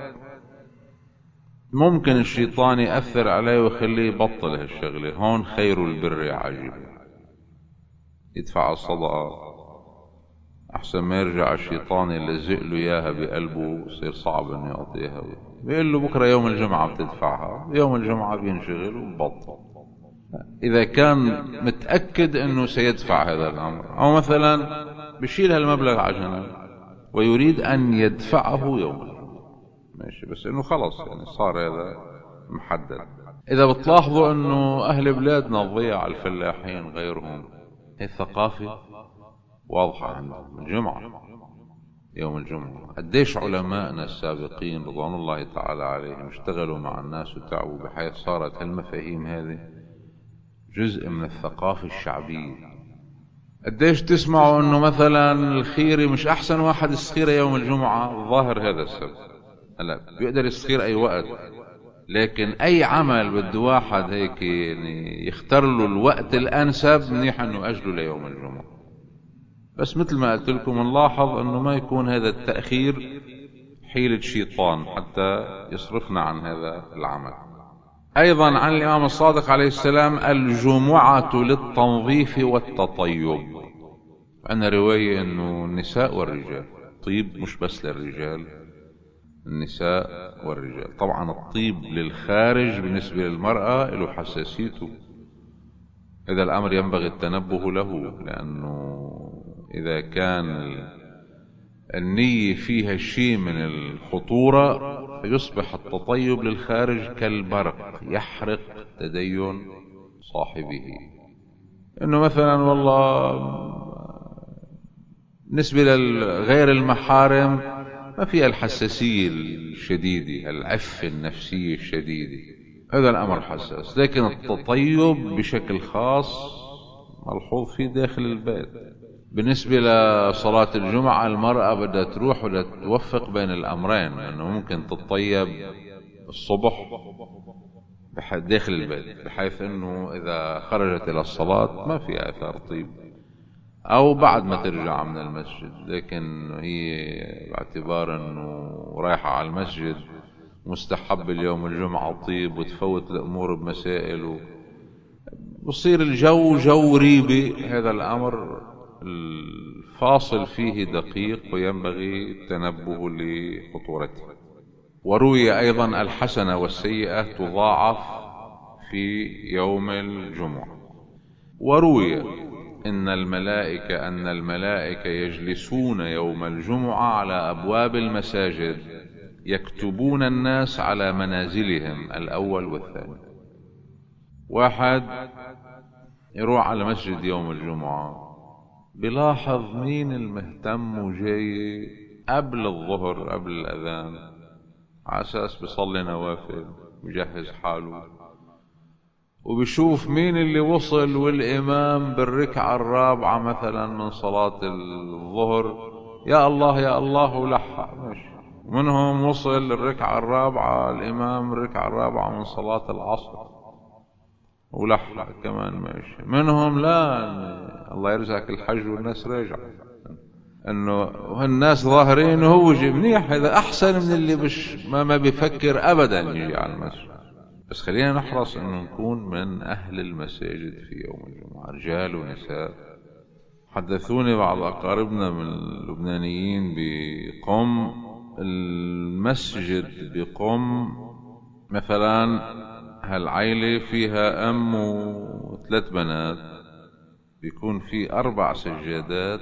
ممكن الشيطان يأثر عليه ويخليه يبطل هالشغلة، هون خير البر عاجل، يدفع الصدقة أحسن ما يرجع الشيطان يلزق له إياها بقلبه يصير صعب إنه يعطيها. بيقول له بكرة يوم الجمعة بتدفعها، يوم الجمعة بينشغل وببطل. إذا كان متأكد إنه سيدفع هذا الأمر، أو مثلا بشيل هالمبلغ على جنب ويريد أن يدفعه يوم الجمعة ماشي، بس إنه خلص يعني صار هذا محدد. إذا بتلاحظوا إنه أهل بلادنا الضياع الفلاحين غيرهم الثقافة واضحة عندهم الجمعة يوم الجمعة. قديش علماءنا السابقين رضوان الله تعالى عليهم اشتغلوا مع الناس وتعبوا بحيث صارت هالمفاهيم هذه جزء من الثقافة الشعبية. قديش تسمعوا انه مثلا الخيري مش احسن واحد السخيرة يوم الجمعة، الظاهر هذا السبب. هلا بيقدر يسخير اي وقت، لكن اي عمل بده واحد هيك يعني يختار له الوقت الانسب، منيح انه اجله ليوم الجمعة. بس مثل ما قلت لكم نلاحظ انه ما يكون هذا التأخير حيلة شيطان حتى يصرفنا عن هذا العمل. ايضا عن الامام الصادق عليه السلام الجمعة للتنظيف والتطيب. عندنا رواية انه النساء والرجال، طيب مش بس للرجال، النساء والرجال. طبعا الطيب للخارج بالنسبة للمرأة له حساسيته، هذا الامر ينبغي التنبه له، لانه إذا كان النية فيها شيء من الخطورة فيصبح التطيب للخارج كالبرق يحرق تدين صاحبه. إنه مثلا والله بالنسبة لغير المحارم ما فيها الحساسية الشديدة، العفة النفسية الشديدة، هذا الأمر حساس. لكن التطيب بشكل خاص ملحوظ فيه داخل البيت. بالنسبة لصلاة الجمعة المرأة بدها تروح وبدها توفق بين الأمرين، لأنه ممكن تطيب الصبح داخل البيت بحيث أنه إذا خرجت إلى الصلاة ما في آثار طيب، أو بعد ما ترجع من المسجد. لكن هي باعتبار أنه رايحة على المسجد مستحب اليوم الجمعة طيب وتفوت الأمور بمسائل وبصير الجو جو ريبي. هذا الأمر الفاصل فيه دقيق وينبغي التنبه لخطورته. وروي أيضا الحسنة والسيئة تضاعف في يوم الجمعة. وروي إن الملائكة أن الملائكة يجلسون يوم الجمعة على أبواب المساجد يكتبون الناس على منازلهم الأول والثاني. واحد يروح على مسجد يوم الجمعة بلاحظ مين المهتم وجاي قبل الظهر قبل الأذان على أساس بيصلي نوافل بجهز حاله، وبيشوف مين اللي وصل والإمام بالركعة الرابعة مثلا من صلاة الظهر يا الله يا الله ولحق ماشي، منهم وصل الركعة الرابعة الإمام الركعة الرابعة من صلاة العصر ولحق كمان ماشي، منهم لا الله يرزقك الحج والناس راجع، انه الناس ظاهرين وهو جي منيح. هذا احسن من اللي بش ما ما بيفكر ابدا يجي على المسجد. بس خلينا نحرص انه نكون من اهل المساجد في يوم الجمعة رجال ونساء. حدثوني بعض اقاربنا من اللبنانيين بقم، المسجد بقم مثلا هالعائلة فيها ام وثلاث بنات، بيكون في اربع سجادات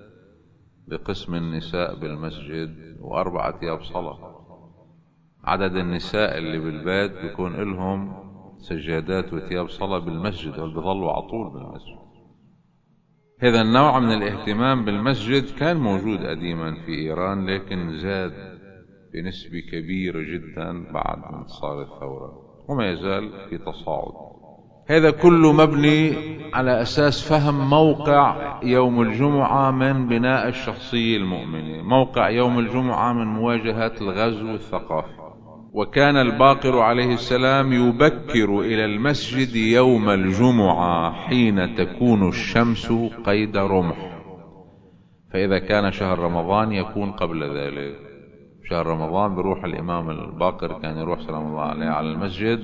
بقسم النساء بالمسجد واربعة ثياب صلاة. عدد النساء اللي بالبيت بيكون لهم سجادات وثياب صلاة بالمسجد، بيظلوا على طول بالمسجد. هذا النوع من الاهتمام بالمسجد كان موجود قديما في إيران، لكن زاد بنسبة كبيرة جدا بعد انتصار الثورة، وما يزال في تصاعد. هذا كله مبني على أساس فهم موقع يوم الجمعة من بناء الشخصية المؤمنة، موقع يوم الجمعة من مواجهة الغزو الثقافي. وكان الباقر عليه السلام يبكر إلى المسجد يوم الجمعة حين تكون الشمس قيد رمح، فإذا كان شهر رمضان يكون قبل ذلك. شهر رمضان بروح الإمام الباقر كان يروح سلام الله عليه على المسجد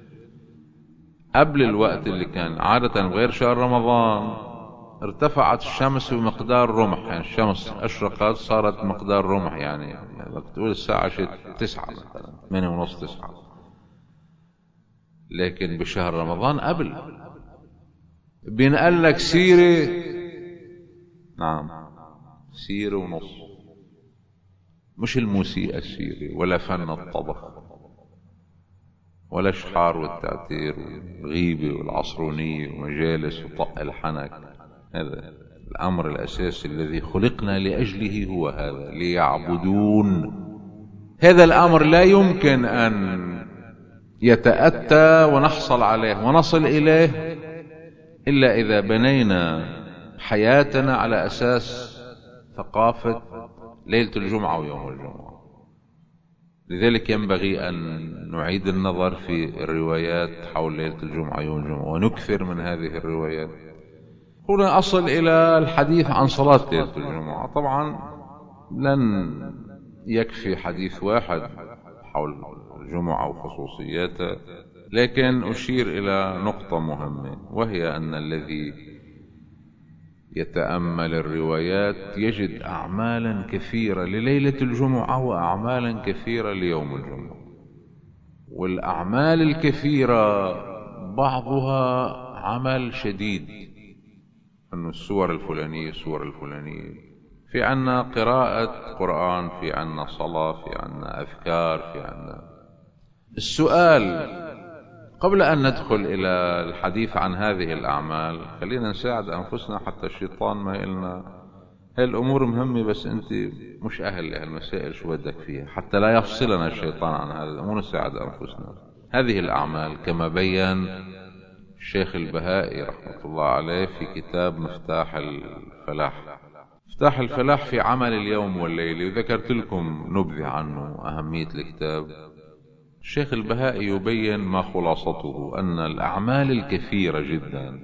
قبل الوقت اللي كان عادة غير شهر رمضان. ارتفعت الشمس بمقدار رمح، يعني الشمس أشرقت صارت مقدار رمح، يعني تقول الساعة تسعة مثلا، ثمانية ونص تسعة، لكن بشهر رمضان قبل. بينقل لك سيرة، نعم سيرة ونص، مش الموسيقى السيرة ولا فن الطبخ ولا الشحار والتعتير والغيبة والعصرونية ومجالس وطق الحنك. هذا الأمر الأساسي الذي خلقنا لأجله، هو هذا، ليعبدون. هذا الأمر لا يمكن أن يتأتى ونحصل عليه ونصل إليه إلا إذا بنينا حياتنا على أساس ثقافة ليلة الجمعة ويوم الجمعة. لذلك ينبغي أن نعيد النظر في الروايات حول ليلة الجمعة ويوم الجمعة ونكثر من هذه الروايات. هنا أصل إلى الحديث عن صلاة ليلة الجمعة. طبعا لن يكفي حديث واحد حول الجمعة وخصوصياتها، لكن أشير إلى نقطة مهمة، وهي أن الذي يتأمل الروايات يجد أعمالا كثيرة لليلة الجمعة وأعمالا كثيرة ليوم الجمعة. والأعمال الكثيرة بعضها عمل شديد، أن السور الفلانية السور الفلانية، في عنا قراءة قرآن، في عنا صلاة، في عنا أذكار، في عنا. السؤال قبل أن ندخل إلى الحديث عن هذه الأعمال، خلينا نساعد أنفسنا حتى الشيطان ما يقلنا هاي الأمور مهمة بس أنت مش أهل لهالمسائل، شو بدك فيها، حتى لا يفصلنا الشيطان عن هذا الأمور. نساعد أنفسنا. هذه الأعمال كما بيّن الشيخ البهائي رحمة الله عليه في كتاب مفتاح الفلاح. مفتاح الفلاح في عمل اليوم والليلة، وذكرت لكم نبذة عنه أهمية الكتاب. الشيخ البهائي يبين ما خلاصته، أن الأعمال الكثيرة جدا،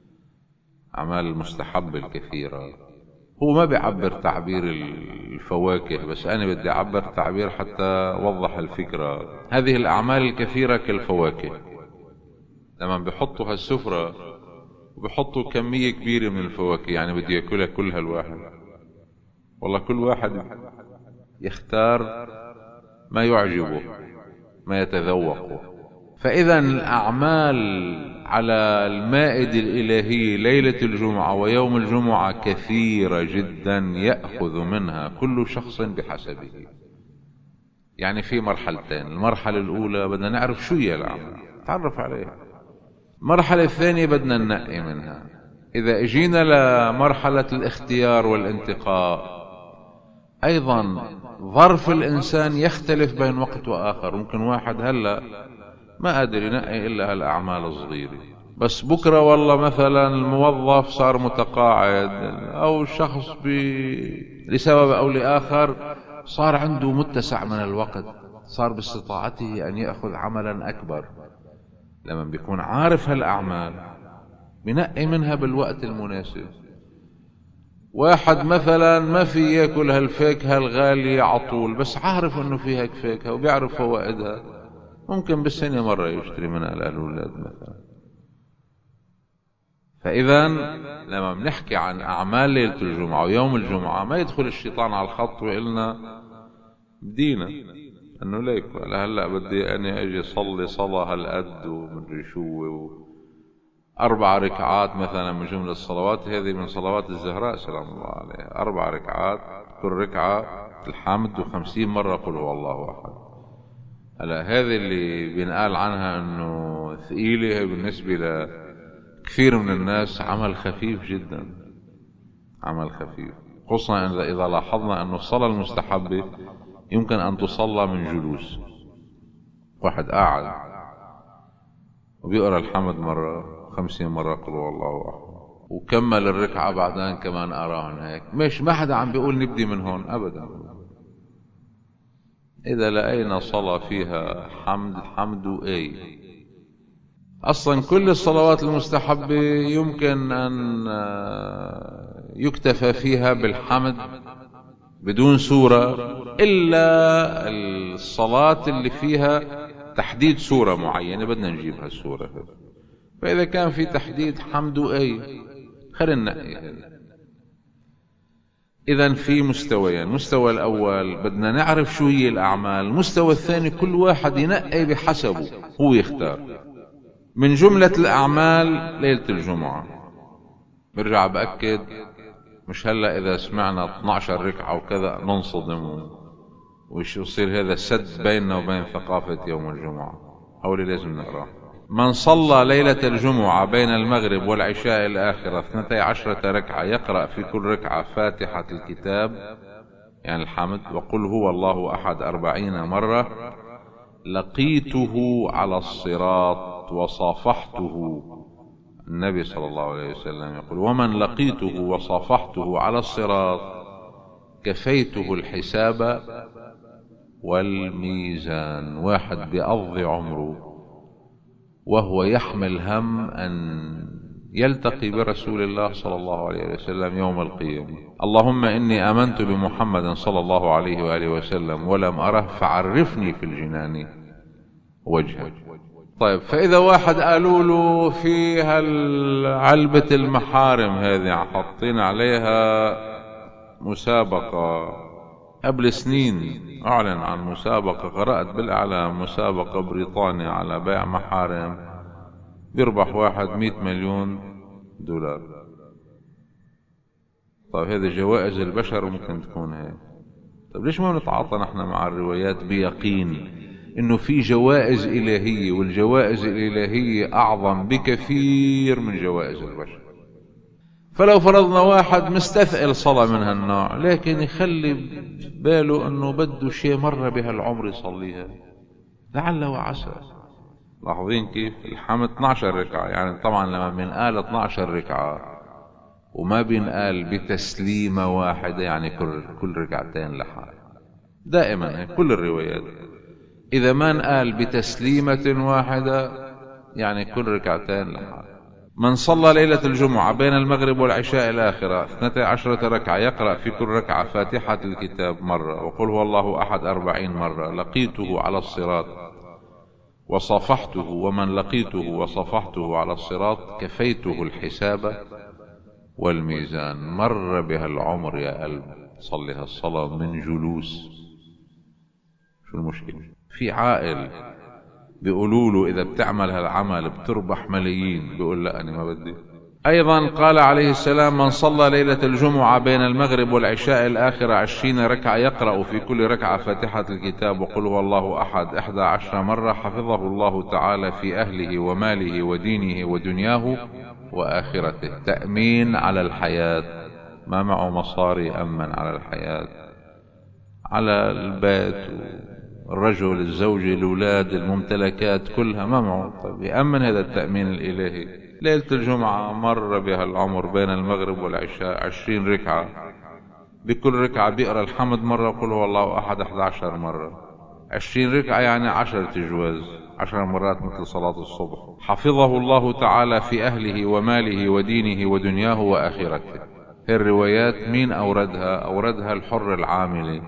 أعمال المستحبة الكثيرة، هو ما بيعبر تعبير الفواكه، بس أنا بدي أعبر تعبير حتى وضح الفكرة. هذه الأعمال الكثيرة كالفواكه، لما بيحطوا هالسفرة وبيحطوا كمية كبيرة من الفواكه، يعني بدي يأكلها كلها الواحد، والله كل واحد يختار ما يعجبه ما يتذوقه. فإذا الأعمال على المائدة الإلهية ليلة الجمعة ويوم الجمعة كثيرة جدا، يأخذ منها كل شخص بحسبه. يعني في مرحلتين، المرحلة الأولى بدنا نعرف شو هي الأعمال، نتعرف عليها. المرحلة الثانية بدنا ننقي منها. إذا اجينا لمرحلة الاختيار والانتقاء، أيضا ظرف الإنسان يختلف بين وقت وآخر. ممكن واحد هلأ ما قادر ينقي إلا هالأعمال الصغيرة، بس بكرة والله مثلا الموظف صار متقاعد، أو شخص ب... لسبب أو لآخر صار عنده متسع من الوقت، صار باستطاعته أن يأخذ عملا أكبر. لما بيكون عارف هالأعمال بنقي منها بالوقت المناسب. واحد مثلا ما في ياكل هالفاكهة الغالية عطول، بس عارف انه فيها فاكهة وبيعرف فوائدها، ممكن بالسنة مرة يشتري منها للأولاد مثلا. فإذا لما بنحكي عن أعمال ليلة الجمعة ويوم الجمعة، ما يدخل الشيطان على الخط ويقلنا بدينا انه ليك هلا بدي اني اجي صلي صلاة هالقد ومدري شو، أربع ركعات مثلا من جملة الصلوات هذه من صلوات الزهراء سلام الله عليها، أربع ركعات كل ركعة الحمد وخمسين مرة قل هو الله أحد. هلا هذه اللي بينقال عنها إنه ثقيلة بالنسبة لكثير من الناس عمل خفيف جدا. عمل خفيف، خصوصا إذا لاحظنا أن الصلاة المستحبة يمكن أن تصلى من جلوس. واحد قاعد وبيقرأ الحمد مرة خمسين مرة قل هو الله أحد وكمل الركعة بعدين كمان أراهن هيك، مش ما حدا عم بيقول نبدي من هون أبدا. إذا لقينا صلاة فيها حمد حمد أي أصلا كل الصلوات المستحبة يمكن أن يكتفى فيها بالحمد بدون سورة، إلا الصلاة اللي فيها تحديد سورة معينة بدنا نجيبها السورة. فإذا كان في تحديد حمد أي خلينا ننقي. إذن في مستويين، مستوى الأول بدنا نعرف شو هي الأعمال، المستوى الثاني كل واحد ينقي بحسبه هو يختار. من جملة الأعمال ليلة الجمعة، برجع بأكد مش هلأ إذا سمعنا اثني عشر ركعة وكذا ننصدم وش يصير هذا سد بيننا وبين ثقافة يوم الجمعة، هولي لازم نقرأ. من صلى ليلة الجمعة بين المغرب والعشاء الآخرة اثنتي عشرة ركعة يقرأ في كل ركعة فاتحة الكتاب يعني الحمد وقل هو الله أحد أربعين مرة، لقيته على الصراط وصافحته. النبي صلى الله عليه وسلم يقول ومن لقيته وصافحته على الصراط كفيته الحساب والميزان. واحد بيقضي عمره وهو يحمل هم أن يلتقي برسول الله صلى الله عليه وسلم يوم القيامة. اللهم إني آمنت بمحمد صلى الله عليه وآله وسلم ولم أره فعرفني في الجنان وجهه. طيب فإذا واحد قالوا له في هالعلبة المحارم هذه حاطين عليها مسابقة قبل سنين، أعلن عن مسابقة، قرأت بالإعلام مسابقة بريطانيا على بيع محارم، بيربح واحد مئة مليون دولار. طيب هذه جوائز البشر ممكن تكون هيك. طيب ليش ما نتعاطى نحن مع الروايات بيقين انه في جوائز الهية، والجوائز الالهية اعظم بكثير من جوائز البشر. فلو فرضنا واحد مستثقل صلاة من هالنوع لكن يخلي باله انه بده شيء مرة بهالعمر يصليها لعل وعسى. لاحظين كيف الحمد اثني عشر ركعة، يعني طبعا لما بنقال اثني عشر ركعة وما بينقال بتسليمة واحدة يعني كل كل ركعتين لحال، دائما كل الروايات إذا ما نقال بتسليمة واحدة يعني كل ركعتين لحال. من صلى ليلة الجمعة بين المغرب والعشاء الآخرة اثنتي عشرة ركعة يقرأ في كل ركعة فاتحة الكتاب مرة وقل هو الله أحد أربعين مرة، لقيته على الصراط وصافحته. ومن لقيته وصافحته على الصراط كفيته الحساب والميزان. مر بها العمر يا قلب، صليها الصلاة من جلوس. شو المشكلة؟ في عائل بيقولوا له إذا بتعمل هالعمل بتربح ملايين، بيقول لا أنا ما بدي. أيضا قال عليه السلام من صلى ليلة الجمعة بين المغرب والعشاء الآخرة عشرين ركعة يقرأ في كل ركعة فاتحة الكتاب وقل هو الله أحد إحدى عشر مرة حفظه الله تعالى في أهله وماله ودينه ودنياه وآخرته. تأمين على الحياة، ما معه مصاري أمن على الحياة، على البيت، الرجل، الزوجة، الأولاد، الممتلكات كلها ما معه. طيب يأمن هذا التأمين الإلهي. ليلة الجمعة مر بها العمر بين المغرب والعشاء عشرين ركعة، بكل ركعة بيقرأ الحمد مرة وقل هو الله أحد أحد عشر مرة. عشرين ركعة يعني عشرة جواز، عشر مرات مثل صلاة الصبح. حفظه الله تعالى في أهله وماله ودينه ودنياه وآخرته. هي الروايات مين أوردها؟ أوردها الحر العاملي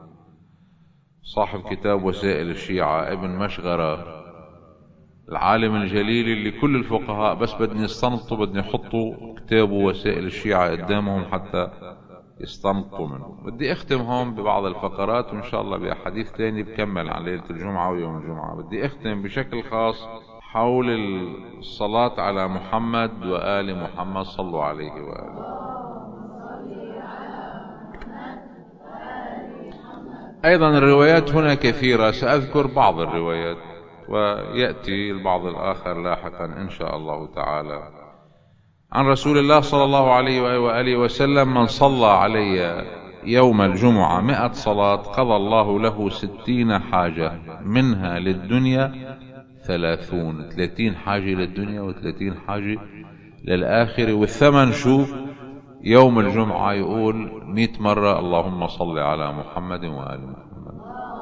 صاحب كتاب وسائل الشيعة ابن مشغرة، العالم الجليل اللي كل الفقهاء بس بدن يستنطوا بدن يحطوا كتابه وسائل الشيعة قدامهم حتى يستنطوا منه. بدي اختم هون ببعض الفقرات وان شاء الله بأحاديث تاني بكمل عن ليلة الجمعة ويوم الجمعة. بدي اختم بشكل خاص حول الصلاة على محمد وآل محمد صلوا عليه وآله. أيضا الروايات هنا كثيرة، سأذكر بعض الروايات ويأتي البعض الآخر لاحقا إن شاء الله تعالى. عن رسول الله صلى الله عليه وآله وسلم: من صلى علي يوم الجمعة مئة صلاة قضى الله له ستين حاجة، منها للدنيا ثلاثون، ثلاثين حاجة للدنيا وثلاثين حاجة للآخرة. والثمن شو؟ يوم الجمعة يقول مئة مرة: اللهم صل على محمد وآل محمد.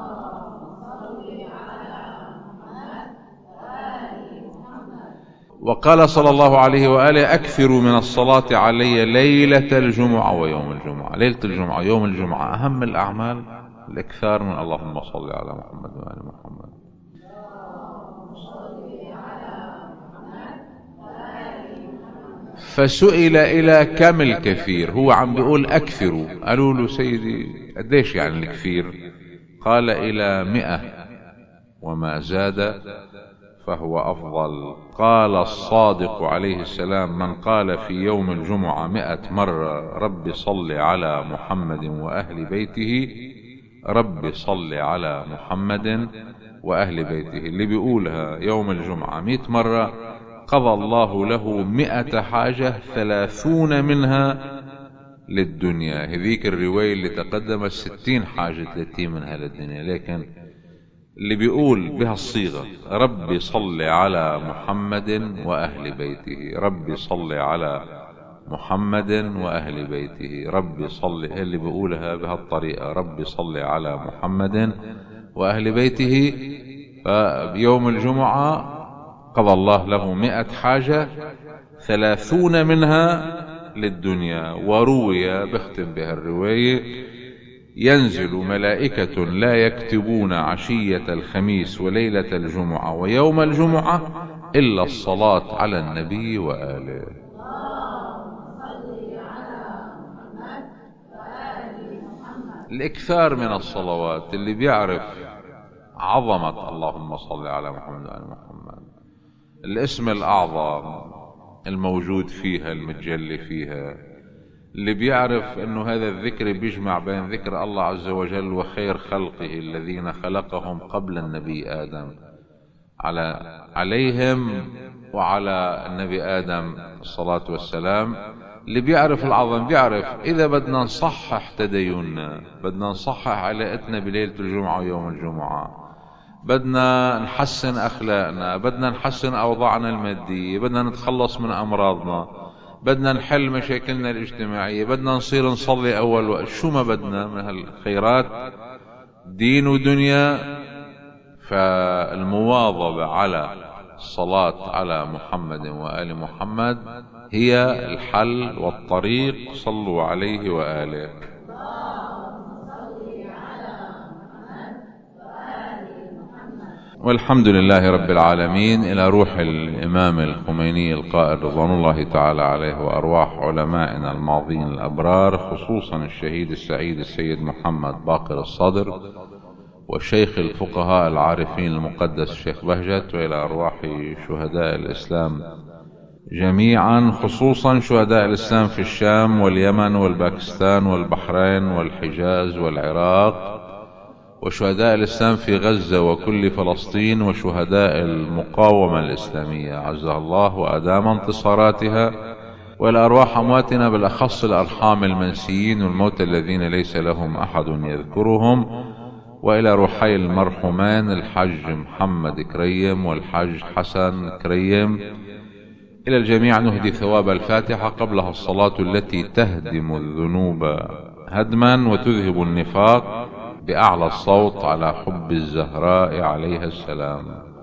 وقال صلى الله عليه وآله: أكثروا من الصلاة علي ليلة الجمعة ويوم الجمعة. ليلة الجمعة يوم الجمعة أهم الأعمال الإكثار من اللهم صل على محمد وآل محمد. فسئل: إلى كم الكثير؟ هو عم بيقول أكثروا. قالوا له: سيدي قديش يعني الكثير؟ قال: إلى مئة وما زاد فهو أفضل. قال الصادق عليه السلام: من قال في يوم الجمعة مئة مرة رب صل على محمد وأهل بيته، رب صل على محمد وأهل بيته، اللي بيقولها يوم الجمعة مئة مرة قضى الله له مئة حاجة، ثلاثون منها للدنيا. هذيك الرواية اللي تقدمت ستين حاجة، ثلاثين منها للدنيا. لكن اللي بيقول بها الصيغة رب صل على محمد وأهل بيته، رب صل على محمد وأهل بيته، رب صل، اللي بيقولها بهالطريقة رب صل على محمد وأهل بيته، فبيوم الجمعة قضى الله له مئة حاجة، ثلاثون منها للدنيا. وروي، بختم بها الرواية: ينزل ملائكة لا يكتبون عشية الخميس وليلة الجمعة ويوم الجمعة إلا الصلاة على النبي وآله. الإكثار من الصلوات. اللي بيعرف عظمة اللهم صل على محمد وآل محمد، الاسم الأعظم الموجود فيها المتجلي فيها، اللي بيعرف انه هذا الذكر بيجمع بين ذكر الله عز وجل وخير خلقه الذين خلقهم قبل النبي آدم، على عليهم وعلى النبي آدم الصلاة والسلام. اللي بيعرف العظم بيعرف إذا بدنا نصحح تديننا، بدنا نصحح علاقتنا بليلة الجمعة ويوم الجمعة، بدنا نحسن أخلاقنا، بدنا نحسن أوضاعنا المادية، بدنا نتخلص من أمراضنا، بدنا نحل مشاكلنا الاجتماعية، بدنا نصير نصلي أول وقت، شو ما بدنا من هالخيرات دين ودنيا. فالمواظبة على الصلاة على محمد وآل محمد هي الحل والطريق. صلوا عليه وآله. والحمد لله رب العالمين. إلى روح الإمام الخميني القائد رضوان الله تعالى عليه، وأرواح علمائنا الماضين الأبرار، خصوصا الشهيد السعيد السيد محمد باقر الصدر، والشيخ الفقهاء العارفين المقدس الشيخ بهجت، وإلى أرواح شهداء الإسلام جميعا، خصوصا شهداء الإسلام في الشام واليمن والباكستان والبحرين والحجاز والعراق، وشهداء الإسلام في غزة وكل فلسطين، وشهداء المقاومة الإسلامية عزها الله وأدام انتصاراتها، وإلى أرواح أمواتنا بالأخص الأرحام المنسيين والموتى الذين ليس لهم أحد يذكرهم، وإلى روحي المرحومين الحج محمد كريم والحج حسن كريم. إلى الجميع نهدي ثواب الفاتحة قبلها الصلاة التي تهدم الذنوب هدما وتذهب النفاق بأعلى الصوت على حب الزهراء عليها السلام.